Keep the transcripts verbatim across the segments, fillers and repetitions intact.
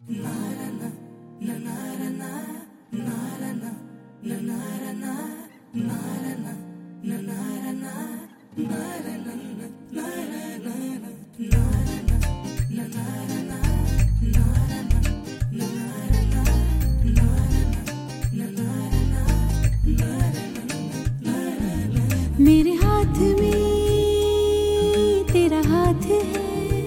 मेरे हाथ में तेरा हाथ है,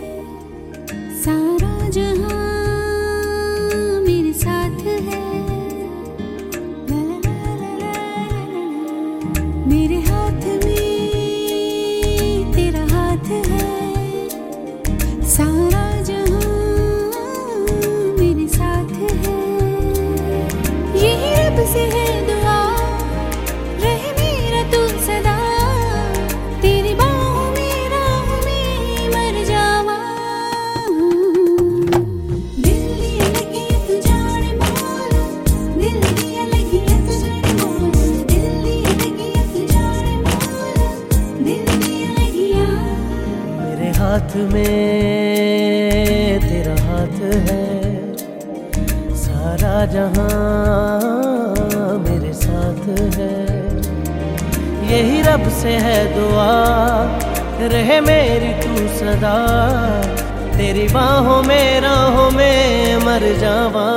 सारा जहां मेरे साथ है। ला ला ला ला ला ला। मेरे हाथ में तेरा हाथ है, सारा जहां मेरे साथ है। यही रब से है दुआ, रहे मेरा तू सदा। हाथ में तेरा हाथ है, सारा जहां मेरे साथ है। यही रब से है दुआ, रहे मेरी तू सदा। तेरी बाहों में राहों में मर जावा।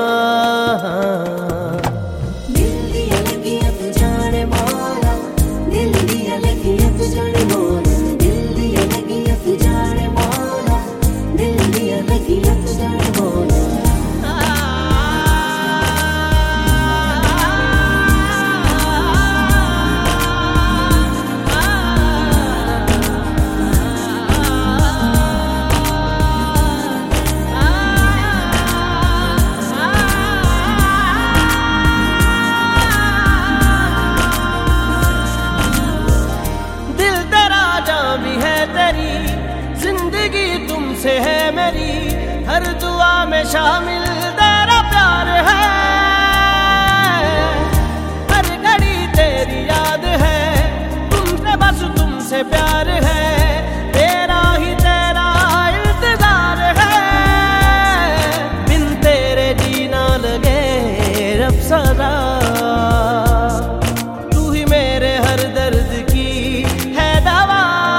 जिंदगी तुमसे है मेरी, हर दुआ में शामिल तेरा प्यार है। हर घड़ी तेरी याद है, तुमसे बस तुमसे प्यार है। तेरा ही तेरा इंतजार है, बिन तेरे जीना लगे रब सदा। तू ही मेरे हर दर्द की है दवा।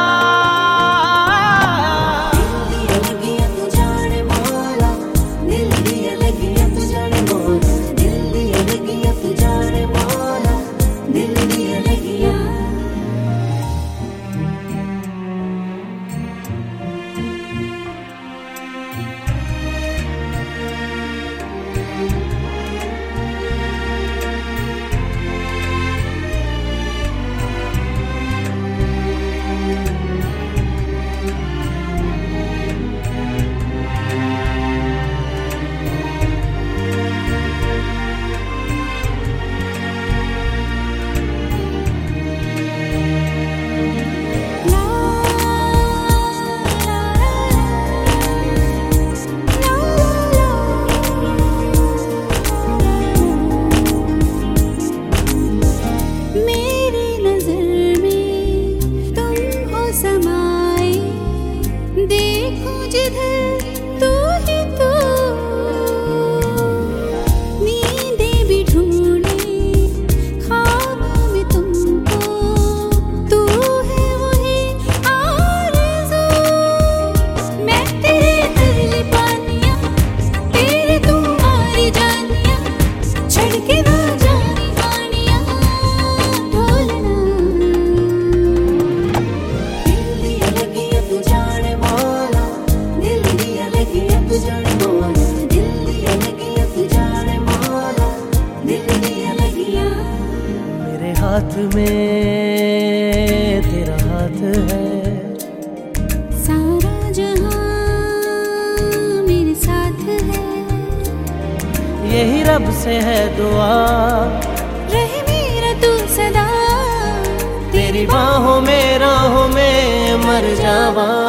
हाथ में तेरा हाथ है, सारा जहां मेरे साथ है। यही रब से है दुआ, रहे मेरा तू सदा। तेरी बाहों में राहों में मर जावा।